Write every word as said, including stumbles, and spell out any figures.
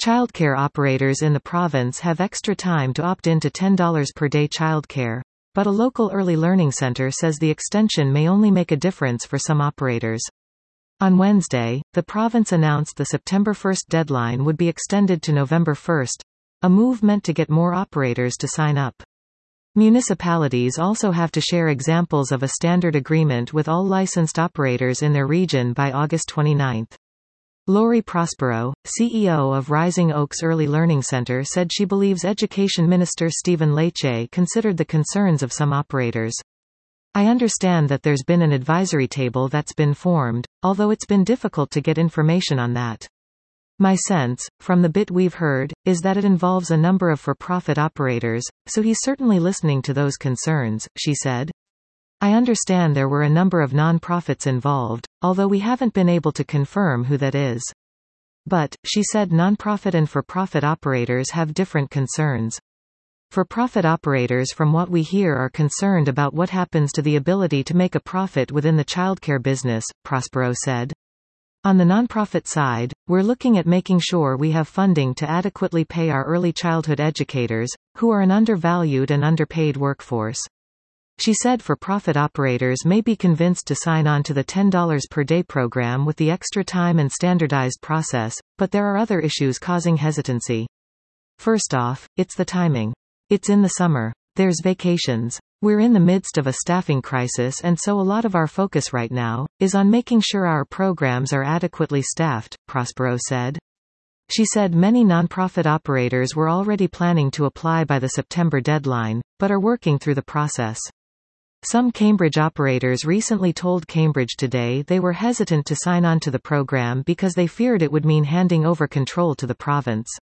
Childcare operators in the province have extra time to opt in to ten dollars per day childcare, but a local early learning center says the extension may only make a difference for some operators. On Wednesday, the province announced the September first deadline would be extended to November first, a move meant to get more operators to sign up. Municipalities also have to share examples of a standard agreement with all licensed operators in their region by August twenty-ninth. Lori Prospero, C E O of Rising Oaks Early Learning Center, said she believes Education Minister Stephen Lecce considered the concerns of some operators. I understand that there's been an advisory table that's been formed, although it's been difficult to get information on that. My sense, from the bit we've heard, is that it involves a number of for-profit operators, so he's certainly listening to those concerns, she said. I understand there were a number of non-profits involved, although we haven't been able to confirm who that is. But, she said, non-profit and for-profit operators have different concerns. For-profit operators, from what we hear, are concerned about what happens to the ability to make a profit within the childcare business, Prospero said. On the nonprofit side, we're looking at making sure we have funding to adequately pay our early childhood educators, who are an undervalued and underpaid workforce. She said for-profit operators may be convinced to sign on to the ten dollars per day program with the extra time and standardized process, but there are other issues causing hesitancy. First off, it's the timing. It's in the summer. There's vacations. We're in the midst of a staffing crisis, and so a lot of our focus right now is on making sure our programs are adequately staffed, Prospero said. She said many nonprofit operators were already planning to apply by the September deadline, but are working through the process. Some Cambridge operators recently told Cambridge Today they were hesitant to sign on to the program because they feared it would mean handing over control to the province.